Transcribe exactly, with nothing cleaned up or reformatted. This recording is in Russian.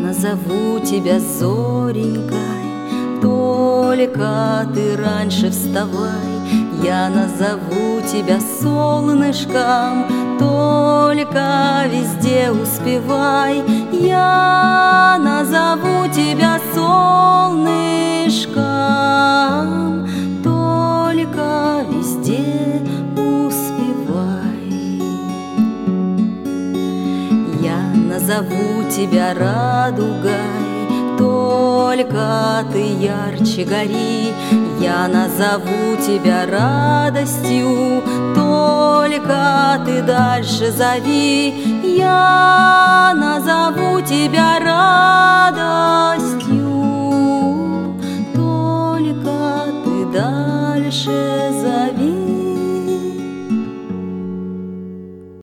назову тебя зоренькой, только ты раньше вставай. Я назову тебя солнышком, только везде успевай. Я назову тебя солнышком, только везде успевай. Я назову тебя радугой, только ты ярче гори. Я назову тебя радостью, только ты дальше зови. Я назову тебя радостью, только ты дальше зови.